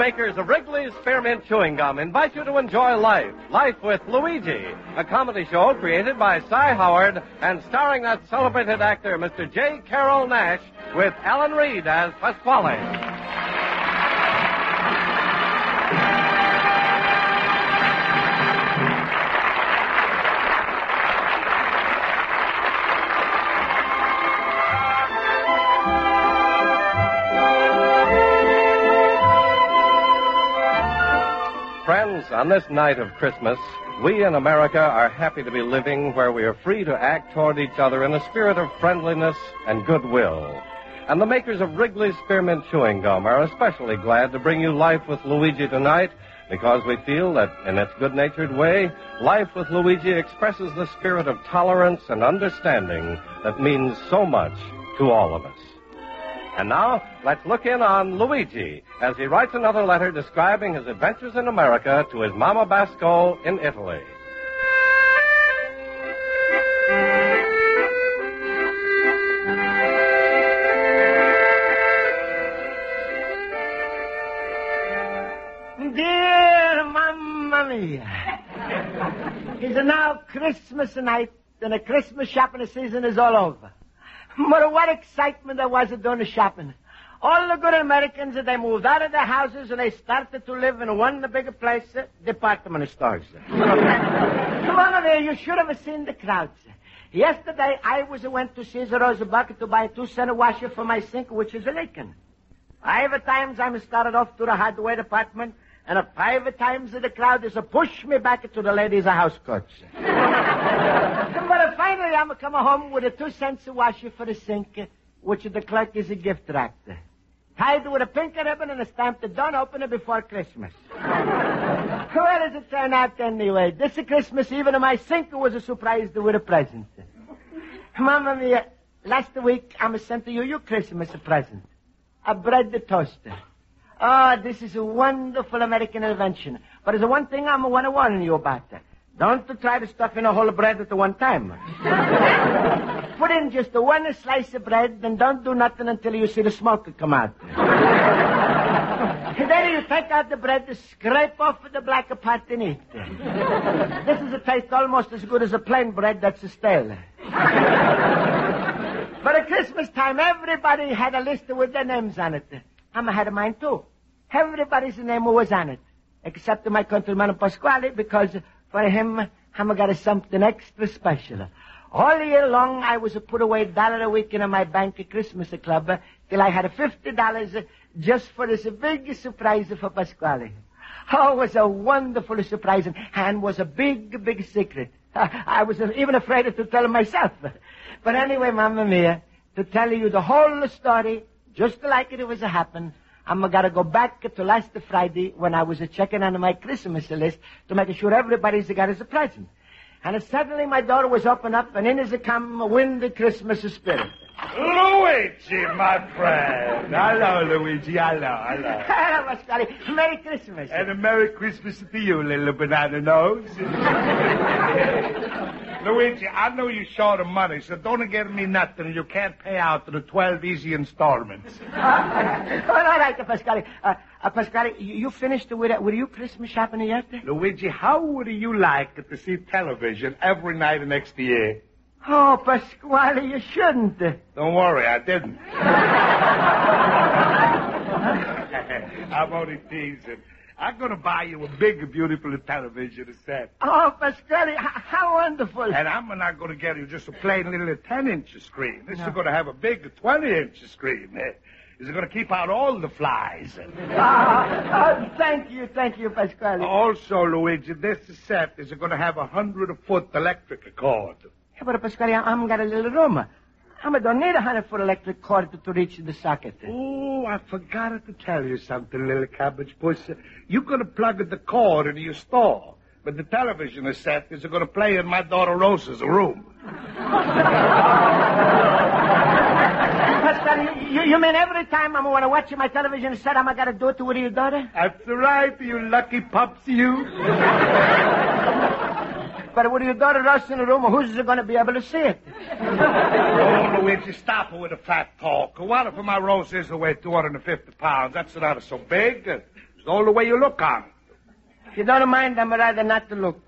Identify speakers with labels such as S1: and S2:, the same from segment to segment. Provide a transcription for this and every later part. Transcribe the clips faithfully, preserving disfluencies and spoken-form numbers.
S1: makers of Wrigley's Spearmint Chewing Gum invite you to enjoy Life, Life with Luigi, a comedy show created by Cy Howard and starring that celebrated actor, Mister J. Carroll Nash, with Alan Reed as Pasquale. Friends, on this night of Christmas, we in America are happy to be living where we are free to act toward each other in a spirit of friendliness and goodwill. And the makers of Wrigley's Spearmint Chewing Gum are especially glad to bring you Life with Luigi tonight because we feel that, in its good-natured way, Life with Luigi expresses the spirit of tolerance and understanding that means so much to all of us. And now, let's look in on Luigi as he writes another letter describing his adventures in America to his Mama Basco in Italy.
S2: Dear Mamma Mia, it's now Christmas night, and the Christmas shopping season is all over. But what excitement there was doing the shopping. All the good Americans, they moved out of their houses and they started to live in one of the bigger places, department stores. Come on there, you should have seen the crowds. Yesterday, I was went to Caesar Rosa Bucket to buy a two-cent washer for my sink, which is leaking. Five times I started off to the hardware department, and five times the crowd is a push me back to the ladies' house coats. But finally, I'm coming home with a two cents washer for the sink, which the clerk is a gift wrapped. Tied with a pink ribbon and a stamp that don't open it before Christmas. Well, as it turned out anyway, this Christmas Eve, my sink was a surprise with a present. Mamma Mia, last week I sent you your Christmas present. A bread toaster. Oh, this is a wonderful American invention. But there's one thing I want to warn you about. Don't try to stuff in a whole bread at the one time. Put in just one slice of bread, and don't do nothing until you see the smoke come out. Then you take out the bread, scrape off the black part and eat. This is a taste almost as good as a plain bread that's stale. But at Christmas time, everybody had a list with their names on it. I had mine too. Everybody's name was on it, except my countryman Pasquale, because for him, I'm got something extra special. All year long, I was put away a dollar a week in my bank Christmas club till I had fifty dollars just for this big surprise for Pasquale. Oh, it was a wonderful surprise and was a big, big secret. I was even afraid to tell him myself. But anyway, Mamma Mia, to tell you the whole story, just like it was a happen, I'm got to go back to last Friday when I was checking on my Christmas list to make sure everybody's got his present. And suddenly my door was opened up, and in as it come a windy Christmas spirit.
S3: Luigi, my friend. Hello, Luigi. Hello, hello.
S2: Hello, Pasquale. Merry Christmas.
S3: And a Merry Christmas to you, little banana nose. Luigi, I know you're short of money, so don't give me nothing. You can't pay out the twelve easy installments.
S2: Oh, all right, Pasquale. Uh, uh, Pasquale, you, you finished with, uh, with your Christmas shopping yet?
S3: Luigi, how would you like to see television every night of next year?
S2: Oh, Pasquale, you shouldn't.
S3: Don't worry, I didn't. I'm only teasing. I'm going to buy you a big, beautiful television set.
S2: Oh, Pasquale, h- how wonderful.
S3: And I'm not going to get you just a plain little ten-inch screen. This
S2: no.
S3: is going to have a big twenty-inch screen. It's going to keep out all the flies.
S2: Oh, oh, thank you, thank you, Pasquale.
S3: Also, Luigi, this set is going to have a hundred-foot electric cord.
S2: Yeah, but, Pasquale, I'm got a little room. I don't need a hundred-foot electric cord to, to reach the socket.
S3: Oh, I forgot to tell you something, little cabbage puss. You're going to plug the cord into your store, but the television set is going to play in my daughter Rosa's room.
S2: Pasquale, you, you mean every time I'm going to watch my television set, I'm going to do it with your daughter?
S3: That's right, you lucky pups, you.
S2: But with your daughter Rosa in the room, who's going to be able to see it?
S3: Oh, Luigi, stop it with the fat talk. What if my Rosa is weigh two hundred fifty pounds? That's not so big. As It's all the way you look on it.
S2: If you don't mind, I'm rather not to look.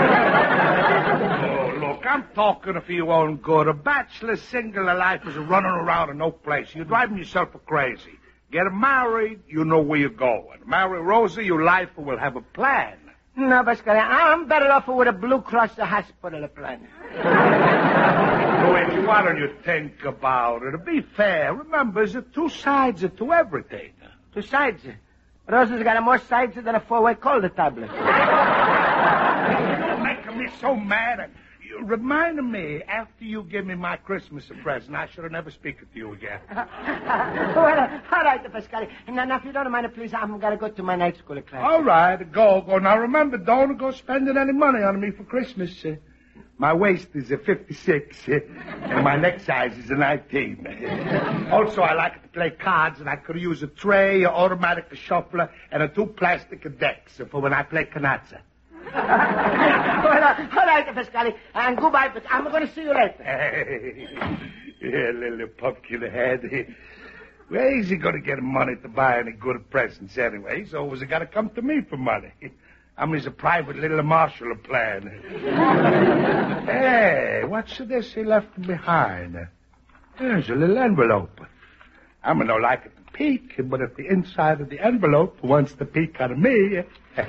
S3: Oh, look, I'm talking for your own good. A bachelor single life is running around in no place. You're driving yourself crazy. Get married, you know where you're going. Marry Rosa, your life will have a plan.
S2: No, Pasquale, I'm better off with a Blue Cross hospital plan.
S3: Luigi, why don't you think about it? To be fair, remember, there's two sides to everything.
S2: Two sides? Rosa's got more sides than a four-way cold tablet.
S3: You're making me so mad. You reminded me, after you give me my Christmas present, I should have never spoken to you again.
S2: Well, uh, all right, Pasquale. Now, now, if you don't mind, please, I'm going to go to my night school class.
S3: All right, go, go. Now, remember, don't go spending any money on me for Christmas. Uh, my waist is a fifty-six, uh, and my neck size is a nineteen. Also, I like to play cards, and I could use a tray, an automatic shuffler, and a two plastic decks for when I play canazza.
S2: well, uh, all right, Pasquale, and goodbye, but I'm going to see you later.
S3: Hey, yeah, little pumpkin head. Where is he going to get money to buy any good presents anyway? He's always got to come to me for money. I'm his private little Marshall plan. Hey, what's this he left behind? There's a little envelope. I'm not like it to peek, but if the inside of the envelope wants to peek out of me...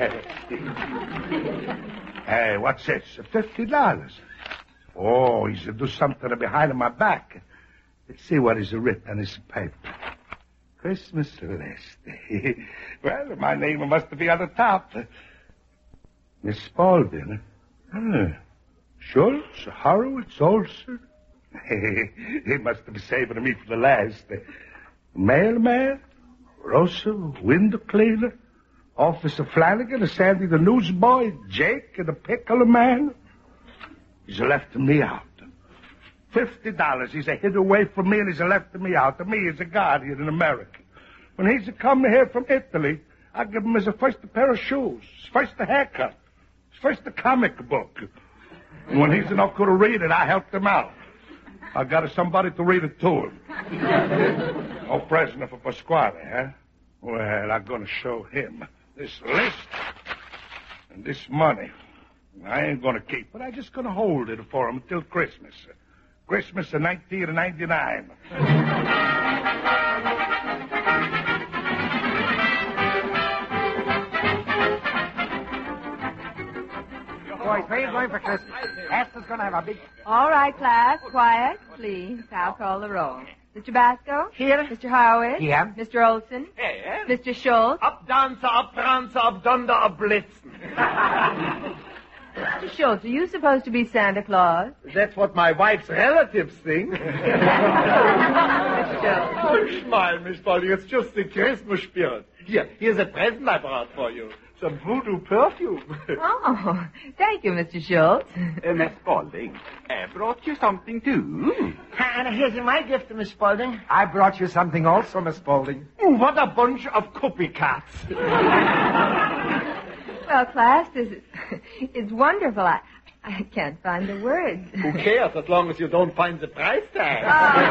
S3: Hey, what's this? Fifty dollars. Oh, he's to do something behind my back. Let's see what is written on this paper. Christmas list. Well, my name must be on the top. Miss Spaulding. Huh. Schultz, Horowitz, Olson. He must have been saving me for the last. Mailman, Rosa, window cleaner, Officer Flanagan, Sandy the newsboy, Jake, and the pickle man. He's left me out. Fifty dollars. He's a hid away from me, and he's left me out. To me, he's a guardian in America. When he's a come here from Italy, I give him as a first a pair of shoes, first a haircut, first a comic book. And when he's not going to read it, I helped him out. I got somebody to read it to him. No present for Pasquale, huh? Well, I'm going to show him this list and this money. I ain't going to keep it. I'm just going to hold it for him until Christmas. Christmas of nineteen ninety-nine.
S4: Boys, where are you going for Christmas? Esther's going to have a big...
S5: All right, class. Quiet, please. I'll call the roll. Mister Basco?
S2: Here.
S5: Mister Howard?
S4: Here.
S5: Mister Olson?
S6: Here.
S5: Mister Schultz?
S6: Up dancer, up prancer, up dunder, up blitzen.
S5: Mister Schultz, are you supposed to be Santa Claus?
S6: That's what my wife's relatives think. Don't smile, Miss Polly. It's just the Christmas spirit. Here, here's a present I brought for you. Some voodoo perfume.
S5: Oh, thank you, Mister Schultz.
S7: Uh, Miss Spaulding, I brought you something, too.
S2: And here's my gift to Miss Spaulding.
S4: I brought you something also, Miss Spaulding.
S6: Ooh, what a bunch of copycats.
S5: Well, class, this is it's wonderful. I, I can't find the words.
S6: Who cares as long as you don't find the price tag?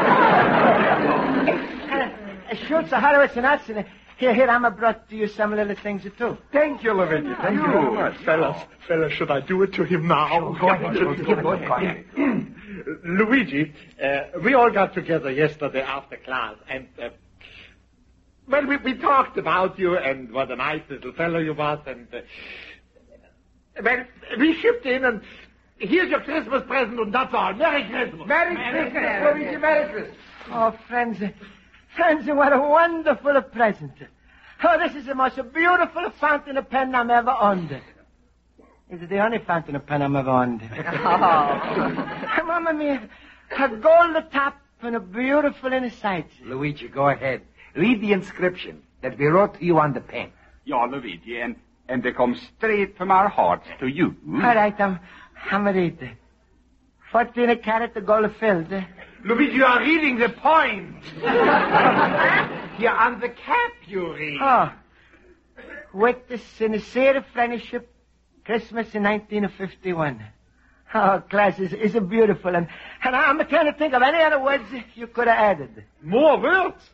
S2: Uh, Schultz, Horowitz, and us. And, here, here, I'm brought to you some little things, too.
S6: Thank you, Luigi. Thank you very much. Fellas, fellas, should I do it to him now?
S4: Go ahead, Schultz. Give it, go ahead.
S6: Luigi, uh, we all got together yesterday after class, and, uh, well, we, we talked about you and what a nice little fellow you was, and, uh, well, we shipped in, and here's your Christmas present, and that's all. Merry Christmas.
S4: Merry, Merry Christmas, Luigi, Merry Christmas.
S2: Oh, friends, friends, what a wonderful present. Oh, this is the most beautiful fountain pen I'm ever owned. It's the only fountain pen I'm ever owned. Oh. Mamma mia, a gold top and a beautiful inside.
S4: Luigi, go ahead. Read the inscription that we wrote to you on the pen.
S7: Ja, Luigi, and, and they come straight from our hearts to you.
S2: All right, I'm, I'm reading. Fourteen carat gold filled.
S6: Luigi, you are reading the point. Here on the cap you read.
S2: Oh. With the sincere friendship, Christmas in nineteen fifty-one. Oh, class, is, is beautiful. And, and I'm trying to think of any other words you could have added.
S6: More words?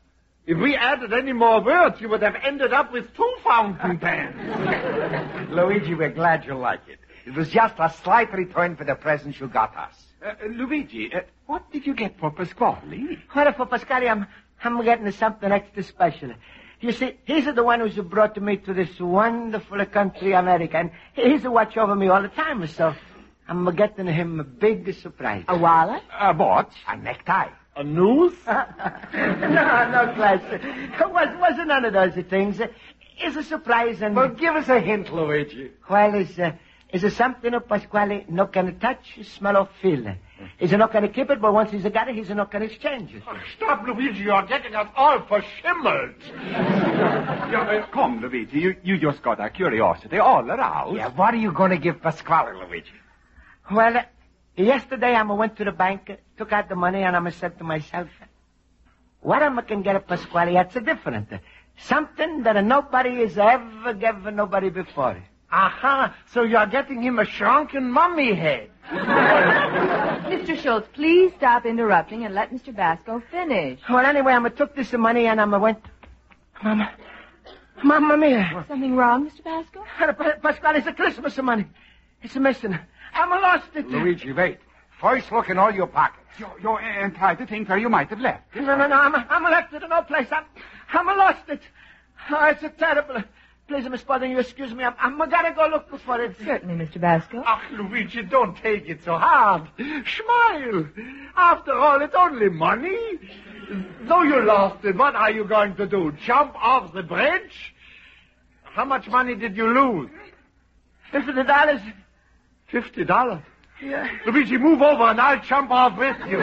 S6: If we added any more words, you would have ended up with two fountain pens.
S4: Luigi, we're glad you like it. It was just a slight return for the presents you got us.
S7: Uh, Luigi, uh, what did you get for Pasquale?
S2: Well, for Pasquale, I'm, I'm getting something extra special. You see, he's the one who's brought me to this wonderful country, America, and he's a watch over me all the time, so I'm getting him a big surprise.
S5: A wallet?
S7: A watch?
S4: A necktie.
S6: A noose?
S2: no, no, class. It was, wasn't none of those things. It's a surprise, and...
S6: Well, give us a hint, Luigi.
S2: Well, it's, uh, it's something of Pasquale not going to touch, smell, or feel. He's not going to keep it, but once he's got it, he's not going to exchange it.
S6: Oh, stop, Luigi. You're getting us all verschimmelt.
S7: Yeah, uh, come, Luigi. You, you just got our curiosity all aroused.
S4: Yeah, what are you going to give Pasquale, Luigi?
S2: Well, uh, yesterday I went to the bank, took out the money, and I said to myself, what am I can get at Pasquale? That's different. Something that nobody has ever given nobody before.
S6: Aha, so you're getting him a shrunken mummy head.
S5: Mister Schultz, please stop interrupting and let Mister Basco finish.
S2: Well, anyway, I took this money and I went... Mama... Mamma mia.
S5: Something wrong, Mister Basco?
S2: Pasquale, it's a Christmas money. It's missing. I'm lost it.
S4: Luigi, wait. First, look in all your pockets.
S7: You're, you're uh, trying to think where you might have left.
S2: No, no, no, I'm, I'm left it in no place. I'm, I'm lost it. Oh, it's a terrible... Please, Miss Spalding, you excuse me. I'm, I'm gotta go look for it.
S5: Certainly, Mister Basco.
S6: Ach, Luigi, don't take it so hard. Smile. After all, it's only money. Though you lost it, what are you going to do? Jump off the bridge? How much money did you lose?
S2: Fifty dollars.
S6: Fifty dollars?
S2: Yeah.
S6: Luigi, move over and I'll jump off with you.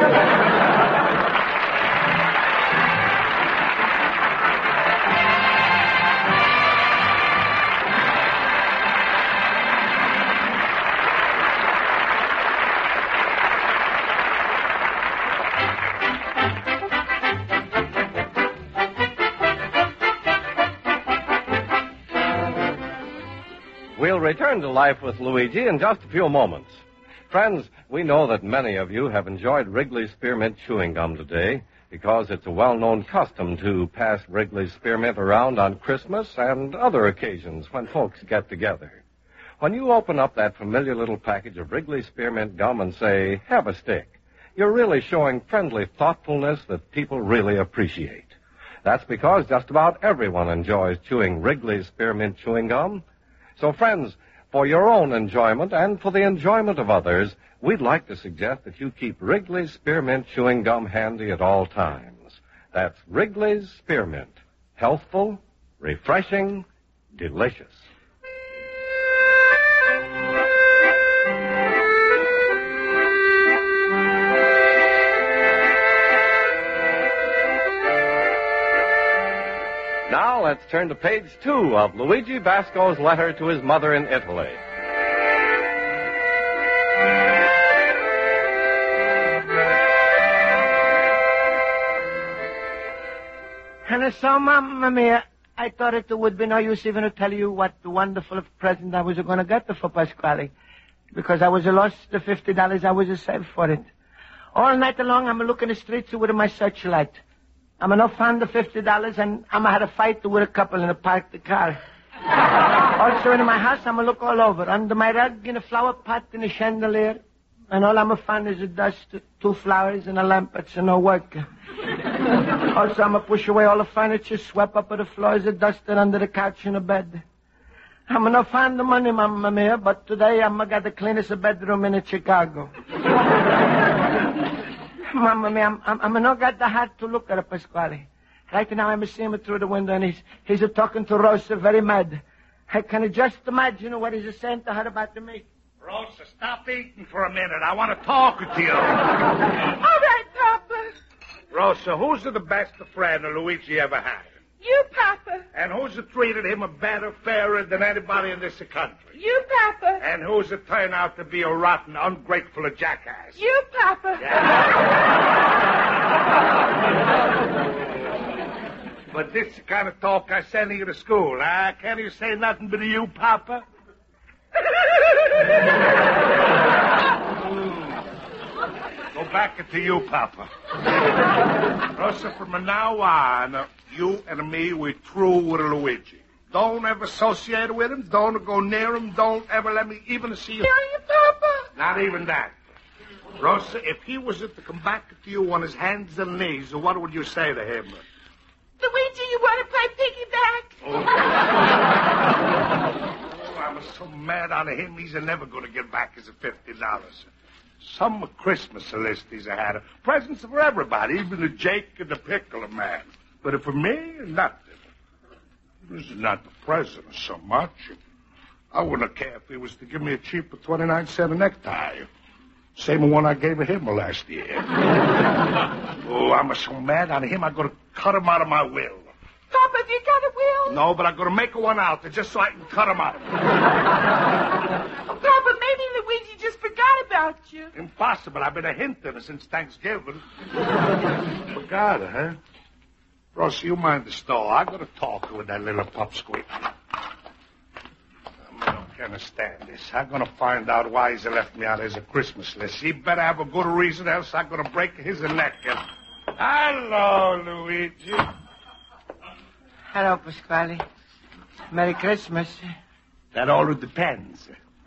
S1: We'll return to life with Luigi in just a few moments. Friends, we know that many of you have enjoyed Wrigley's Spearmint Chewing Gum today because it's a well-known custom to pass Wrigley's Spearmint around on Christmas and other occasions when folks get together. When you open up that familiar little package of Wrigley's Spearmint Gum and say, have a stick, you're really showing friendly thoughtfulness that people really appreciate. That's because just about everyone enjoys chewing Wrigley's Spearmint Chewing Gum. So, friends, for your own enjoyment and for the enjoyment of others, we'd like to suggest that you keep Wrigley's Spearmint Chewing Gum handy at all times. That's Wrigley's Spearmint. Healthful, refreshing, delicious. Now let's turn to page two of Luigi Basco's letter to his mother in Italy.
S2: And so, Mamma mia, I thought it would be no use even to tell you what the wonderful present I was going to get for Pasquale, because I was lost the fifty dollars I was saved for it. All night long, I'm looking the streets with my searchlight. I'm not found the fifty dollars, and I'm had a fight with a couple in a parked car. Also in my house, I'm a look all over. Under my rug, in a flower pot, in a chandelier. And all I'm a find is a dust, two flowers, and a lamp that's no work. Also, I'm a push away all the furniture, swept up on the floors, a dusted under the couch in the bed. I'm not find the money, Mamma mia, but today I'm got the cleanest bedroom in Chicago. Mamma mia, I'm, I'm, I'm not got the heart to look at Pasquale. Right now, I'm seeing him through the window, and he's, he's talking to Rosa very mad. I can just imagine what he's saying to her about me.
S3: Rosa, stop eating for a minute. I want to talk to you.
S2: All right, Papa.
S3: Rosa, who's the best friend Luigi ever had?
S8: You, Papa.
S3: And who's treated him better, fairer than anybody in this country?
S8: You, Papa.
S3: And who's turned out to be a rotten, ungrateful jackass?
S8: You, Papa.
S3: But this kind of talk I send you to school, huh? Can't you say nothing but you, Papa? Go back to you, Papa. Rosa, from now on, uh, You and me, we're through with Luigi. Don't ever associate with him. Don't go near him. Don't ever let me even see you.
S8: Are you, Papa?
S3: Not even that. Rosa, if he was to come back to you on his hands and knees, what would you say to him?
S8: Luigi, you want to play piggyback?
S3: Oh. Oh, I'm so mad on him, he's never going to get back his fifty dollars. Some Christmas list he's had. Presents for everybody, even the Jake and the Pickle man. But for me, nothing. This is not the present so much. I wouldn't care if he was to give me a cheaper twenty-nine cent necktie. Same one I gave him last year. Oh, I'm so mad on him, I'm going to cut him out of my will.
S8: Papa, you got a will?
S3: No, but I'm going to make one out just so I can cut him out.
S8: Papa, maybe Luigi just forgot about you.
S3: Impossible. I've been a hinting since Thanksgiving. Forgot her, huh? Rosie, you mind the store. I got to talk with that little pupsqueak. I can't stand this. I'm going to find out why he's left me out as a Christmas list. He better have a good reason, else I'm going to break his neck. Hello, Luigi.
S2: Hello, Pasquale. Merry Christmas.
S3: That all depends.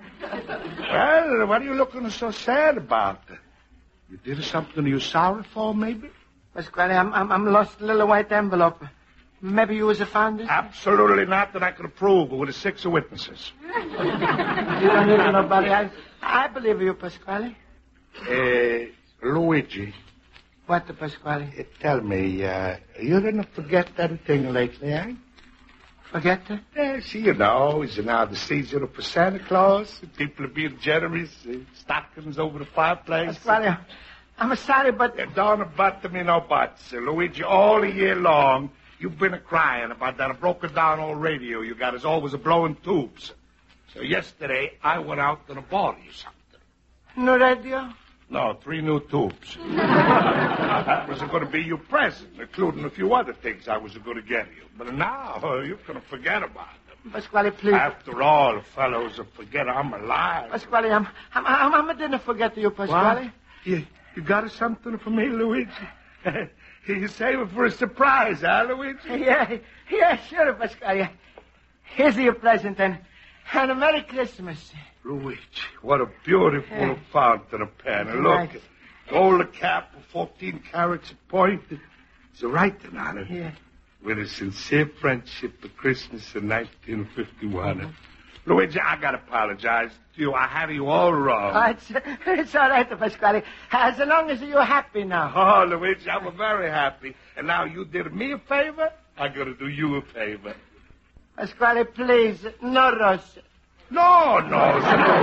S3: Well, what are you looking so sad about? You did something you're sorry for, maybe?
S2: Pasquale, I'm, I'm, I'm lost a little white envelope. Maybe you was a founder?
S3: Absolutely not, that I could prove with the six witnesses.
S2: You don't need nobody. I, I believe you, Pasquale.
S3: Uh, Luigi.
S2: What, the Pasquale?
S3: Uh, tell me, uh, you didn't forget anything lately, eh?
S2: Forget it?
S3: Yes, you know, it's now the season for Santa Claus. People are being generous. Uh, stockings over the fireplace.
S2: Pasquale, I'm sorry, but...
S3: Uh, don't butt me no buts. Uh, Luigi, all the year long, you've been a-crying about that broken down old radio you got is always a-blowing tubes. So yesterday, I went out and I bought you something.
S2: No radio?
S3: No, three new tubes. That was going to be your present, including a few other things I was going to get you. But now, uh, you can forget about them.
S2: Pasquale, please.
S3: After all, fellows, forget I'm alive.
S2: Pasquale, I'm, I'm, I'm, I didn't forget you, Pasquale.
S3: What? You, you got something for me, Luigi? You save it for a surprise, huh, Luigi?
S2: Yeah, yeah, sure, Pasquale. Here's your present, and, and a Merry Christmas.
S3: Luigi, what a beautiful
S2: Yeah.
S3: fountain pen. And look,
S2: Nice.
S3: gold cap, fourteen carats of point. It's a writing on it.
S2: Yeah.
S3: With a sincere friendship for Christmas in nineteen fifty-one. Mm-hmm. Luigi, I gotta apologize to you. I had you all wrong.
S2: Oh, it's, it's all right, Pasquale. As long as you're happy now.
S3: Oh, Luigi, I'm very happy. And now you did me a favor, I gotta do you a favor.
S2: Pasquale, please, no rose.
S3: No, no,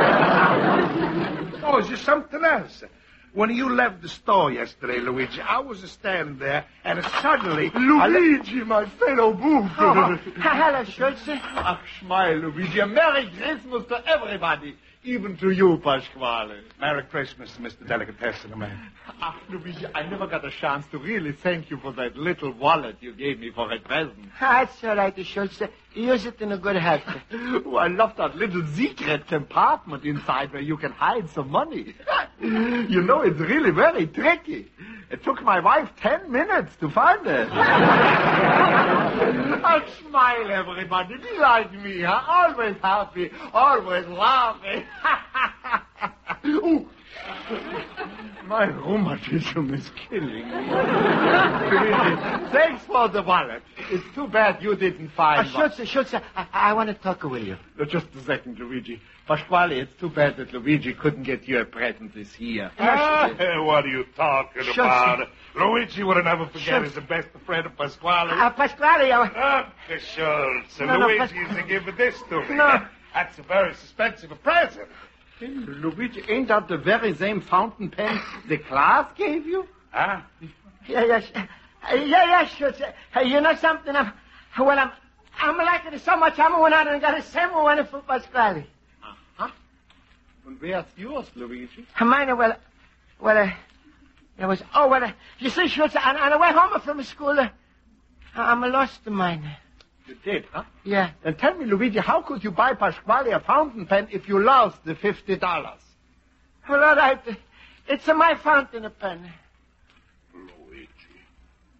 S3: no. No, it's just something else. When you left the store yesterday, Luigi, I was standing there, and suddenly...
S6: Luigi, my fellow boob.
S2: Oh, hello, Schultz.
S6: Ach, smile, Luigi. A Merry Christmas to everybody, even to you, Pasquale.
S3: Merry Christmas, Mister Delicatessen Man.
S6: Ach, Luigi, I never got a chance to really thank you for that little wallet you gave me for a present.
S2: That's all right, Schultz. Use it in a good health.
S6: Oh, I love that little secret compartment inside where you can hide some money. You know, it's really very tricky. It took my wife ten minutes to find it. Oh, smile, everybody. Be like me, huh? Always happy, always laughing. Ooh. My rheumatism is killing me. Thanks for the wallet. It's too bad you didn't
S2: Uh,
S6: find
S2: Schultz, Schultz, I, I want to talk with you.
S6: one. Just a second, Luigi. Pasquale, it's too bad that Luigi couldn't get you a present this year.
S3: Ah, what are you talking
S2: Shush.
S3: about? Luigi would never forget
S2: Shush.
S3: his best friend, Pasquale.
S2: Uh, Pasquale, uh,
S3: Ah, Schultz.
S2: No, no,
S3: Luigi's
S2: Pas-
S3: to give this to me.
S2: No.
S3: That's a very expensive present.
S6: Luigi, ain't that the very same fountain pen the class gave you?
S3: Huh?
S2: yeah, yes, uh, yeah, yeah, Schultz. Uh, you know something? I'm, well, I'm, I'm liking it so much. I'm went out and got a same one for Pasquale.
S6: Uh-huh. And where's yours, Luigi?
S2: Mine, well, well, uh, it was, oh, well, uh, you see, Schultz, on, on the way home from school, uh, I'm lost mine.
S6: You did, huh?
S2: Yeah.
S6: Then tell me, Luigi, how could you buy Pasquale a fountain pen if you lost the fifty dollars?
S2: Well, all right. It's uh, my fountain pen.
S3: Luigi,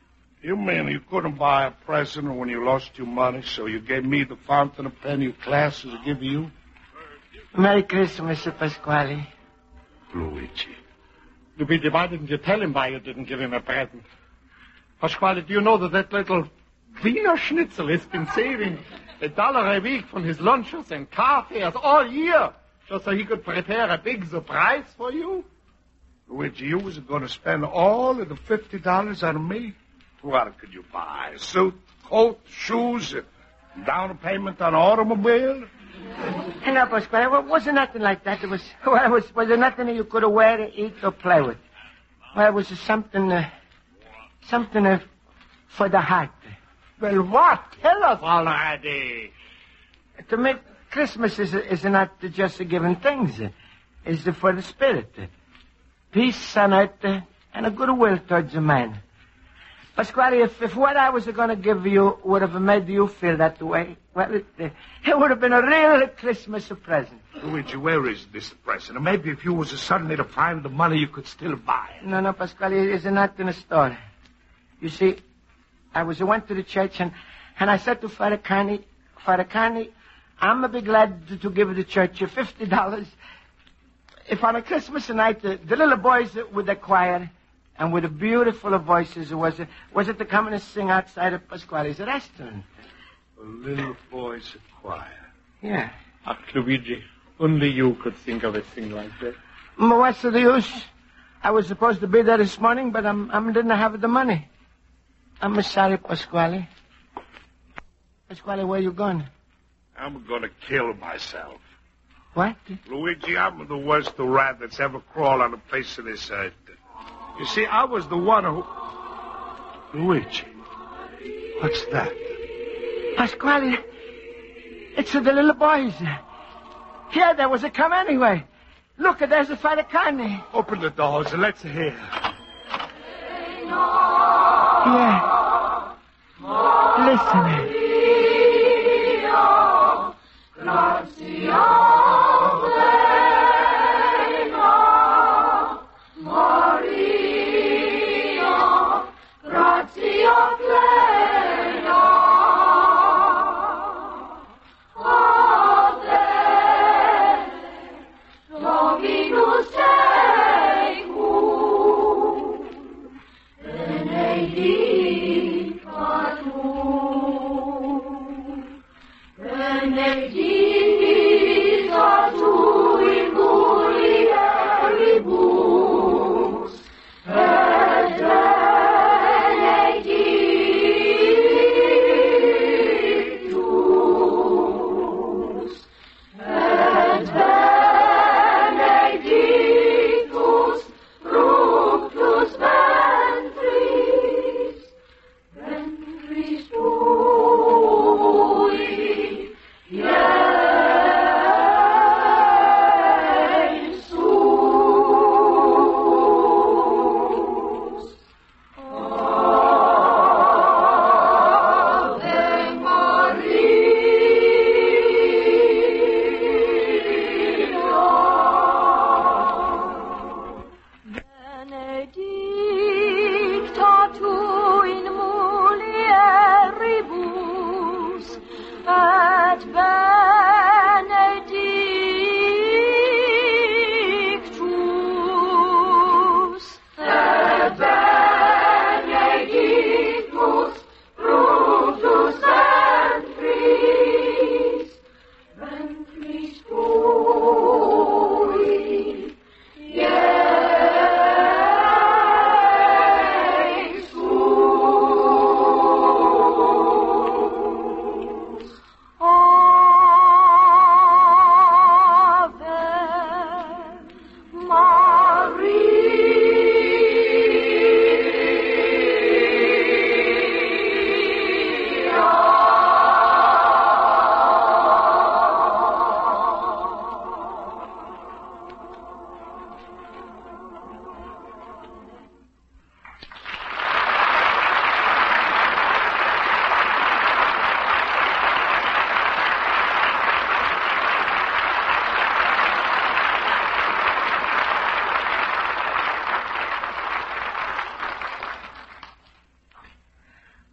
S3: You mean you couldn't buy a present when you lost your money, so you gave me the fountain pen your classes give you?
S2: Merry Christmas, Pasquale.
S3: Luigi.
S6: Luigi, why didn't you tell him why you didn't give him a present? Pasquale, do you know that that little Wiener Schnitzel has been saving a dollar a week from his lunches and car fares all year just so he could prepare a big surprise for you?
S3: Luigi, you was going to spend all of the fifty dollars on me? What could you buy? A suit, coat, shoes, down payment on an automobile?
S2: No, Pasquale, it wasn't nothing like that. It was, well, it was, was there nothing that you could wear, eat, or play with. Well, it was something, uh, something uh, for the heart.
S6: Well, what? Tell us already.
S2: To me, Christmas is, is not just a giving things. It's for the spirit. Peace on earth and a goodwill towards a man. Pasquale, if, if what I was going to give you would have made you feel that way, well, it, uh, it would have been a real Christmas present.
S3: Luigi, where is this present? Maybe if you was suddenly to find the money, you could still buy it.
S2: No, no, Pasquale, it's not in the store. You see, I was I went to the church, and, and I said to Father Carney, Father Carney, I'm going to be glad to, to give the church you fifty dollars if on a Christmas night the, the little boys with the choir and with the beautiful voices was it, was it to come and sing outside of Pasquale's restaurant.
S3: A little boys choir.
S2: Yeah.
S6: Ach, Luigi, only you could think of a thing like that.
S2: Well, what's the use? I was supposed to be there this morning, but I'm, I didn't have the money. I'm sorry, Pasquale. Pasquale, where you going?
S3: I'm going to kill myself.
S2: What?
S3: Luigi, I'm the worst rat that's ever crawled on the face of this earth. You see, I was the one who... Luigi, what's that?
S2: Pasquale, it's the little boys. Here, there was a come anyway. Look, there's a Father Carney.
S3: Open the doors and let's hear.
S2: Yeah. Listen.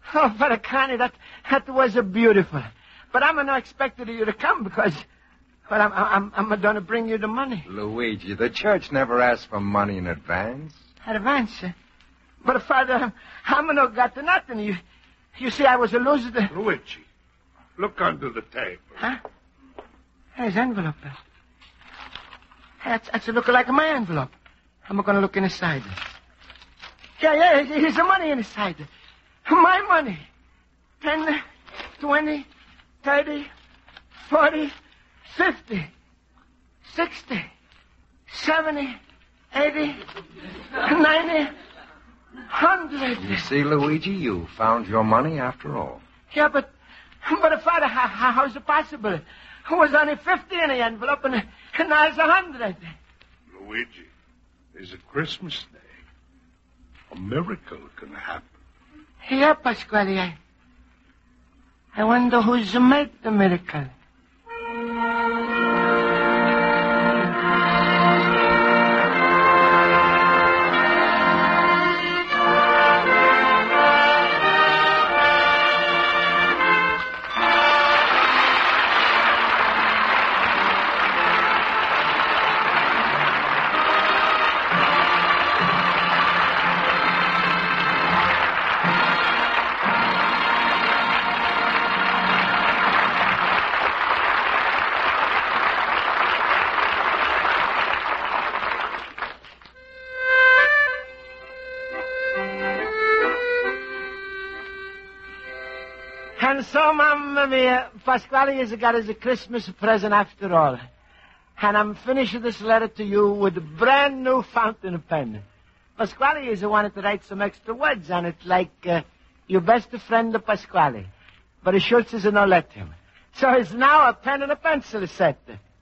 S2: Oh, Father Connie, that, that was a beautiful. But I'm not expecting you to come because, well, I'm, I'm, I'm going to bring you the money.
S9: Luigi, the church never asks for money in advance.
S2: Advance? eh? But, Father, I'm not got nothing. You, you see, I was a loser. To...
S3: Luigi, look under the table.
S2: Huh? There's envelope. That's, that's looking like my envelope. I'm going to look inside. Yeah, yeah, here's the money inside. My money. Ten, twenty, thirty, forty, fifty, sixty, seventy, eighty, ninety, hundred.
S9: You see, Luigi, you found your money after all.
S2: Yeah, but, but, Father, how, how, how's it possible? It was only fifty in the envelope, and, and now it's a hundred.
S3: Luigi, it's a Christmas day. A miracle can happen.
S2: Yeah, Pasquale, I, I wonder who's made the miracle. And so, Mamma Mia, Pasquale has got us a Christmas present after all. And I'm finishing this letter to you with a brand new fountain pen. Pasquale has wanted to write some extra words on it, like, uh, your best friend, Pasquale. But the Schultz is not let him. So it's now a pen and a pencil set.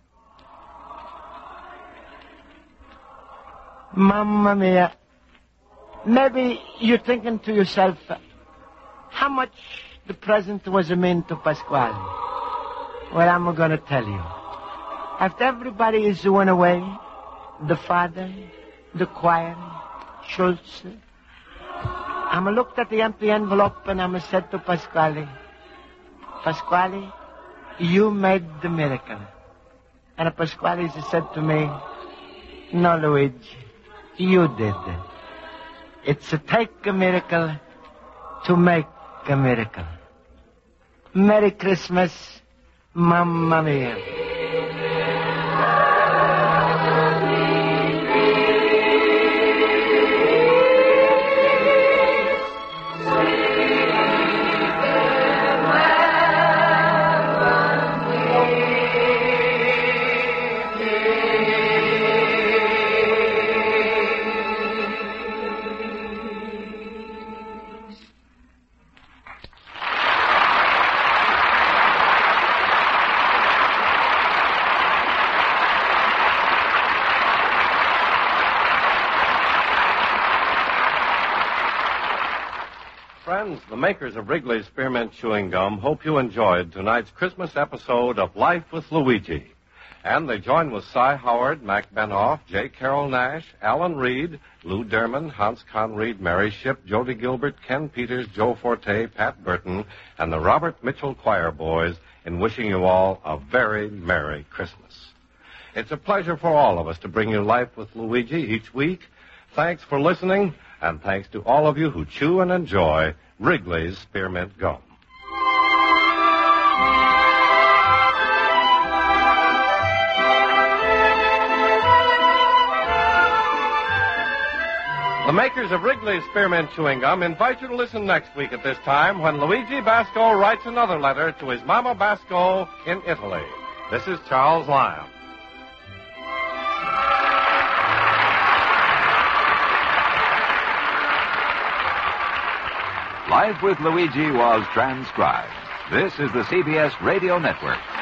S2: Mamma Mia, maybe you're thinking to yourself, uh, how much the present was mean to Pasquale. Well, I'm going to tell you. After everybody is went away, the father, the choir, Schultz, I'm looked at the empty envelope and I'm said to Pasquale, Pasquale, you made the miracle. And Pasquale said to me, no, Luigi, you did. It's a take a miracle to make a miracle. Merry Christmas, Mamma Mia.
S1: Friends, the makers of Wrigley's Spearmint Chewing Gum hope you enjoyed tonight's Christmas episode of Life with Luigi. And they join with Cy Howard, Mac Benoff, J. Carroll Nash, Alan Reed, Lou Derman, Hans Conried, Mary Shipp, Jody Gilbert, Ken Peters, Joe Forte, Pat Burton, and the Robert Mitchell Choir Boys in wishing you all a very Merry Christmas. It's a pleasure for all of us to bring you Life with Luigi each week. Thanks for listening, and thanks to all of you who chew and enjoy Wrigley's Spearmint Gum. The makers of Wrigley's Spearmint Chewing Gum invite you to listen next week at this time when Luigi Basco writes another letter to his Mama Basco in Italy. This is Charles Lyon.
S10: Life with Luigi was transcribed. This is the C B S Radio Network.